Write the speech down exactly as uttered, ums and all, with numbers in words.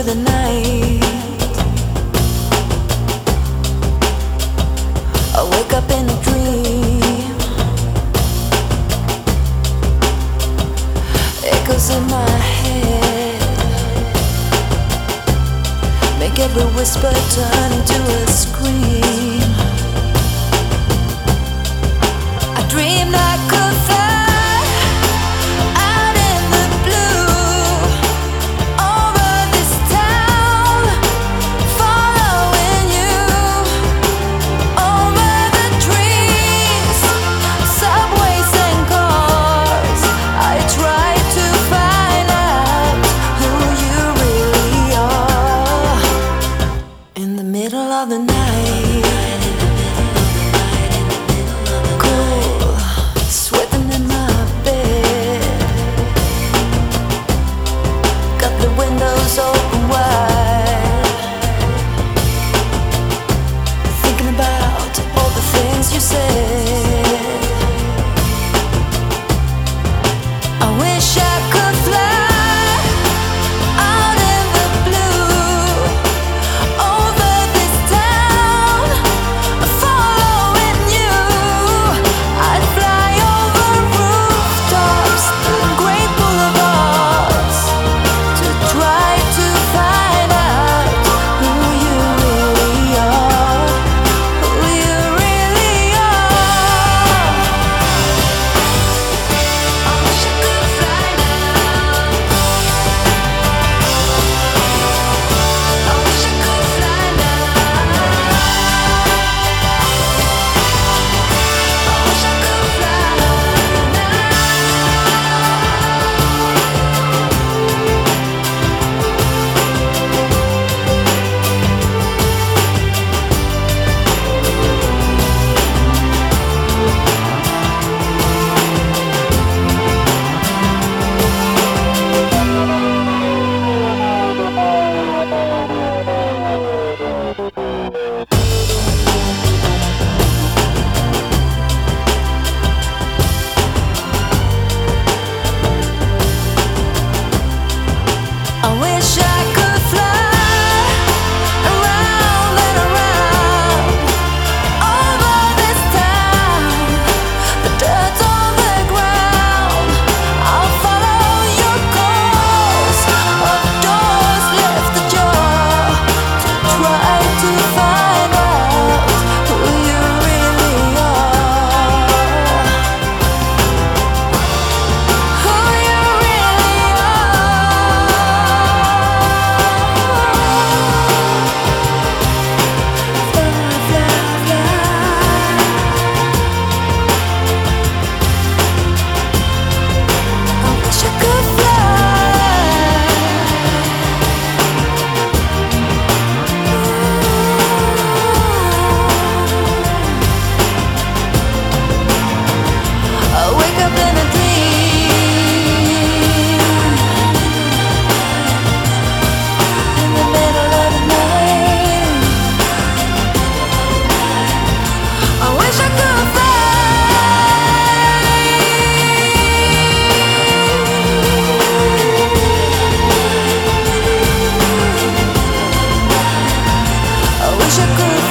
through the night. I wake up in a dream, echoes in my head, make every whisper turn into a scream. I dreamed I could fly out in the blue over this town, following you over the trees, subways and cars. I try to find out who you really are. In the middle of the night, windows open wide, thinking about all the things you said. I wish I could fly out in the blue over this town, following you. I'd fly over rooftops and great boulevards, try to find out who you really are, who you really are. I wish I could fly now. I wish I could fly now. I wish I could fly now. I wish I could fly around and around over this town, the dirt on the ground. I'll follow your course of doors left ajar, to try to find out who you really are, who you really I wish I could